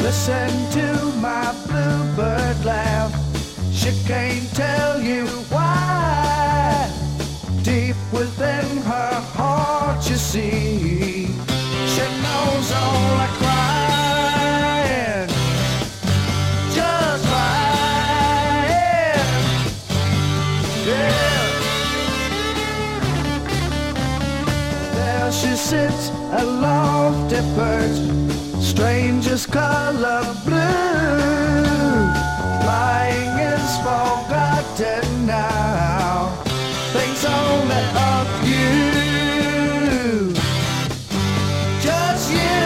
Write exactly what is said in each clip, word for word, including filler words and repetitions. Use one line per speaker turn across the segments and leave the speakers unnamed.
Listen to my bluebird laugh. She can't tell you why. Deep within her heart, you see, she knows all the crying, just crying. Yeah. There she sits, a lofty perch, strangest color blue. Lying is forgotten now. Thinks only of you. Just you.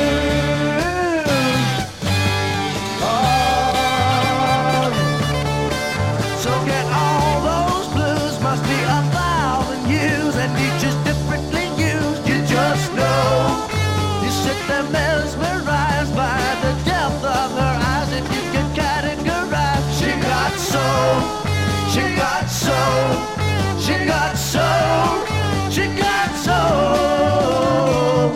Oh. So get all those blues. Must be a thousand years, and you just differently used. You just know. You sit there mesmerized by the depth of her eyes, and you can categorize. She got soul, she got soul, she got soul, she got soul.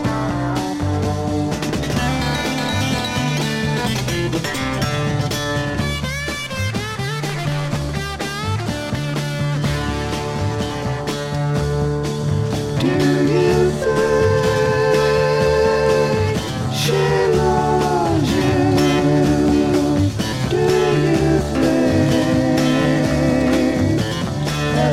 Do you think she loves you? Do you think at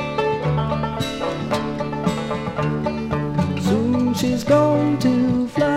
Soon she's going to fly.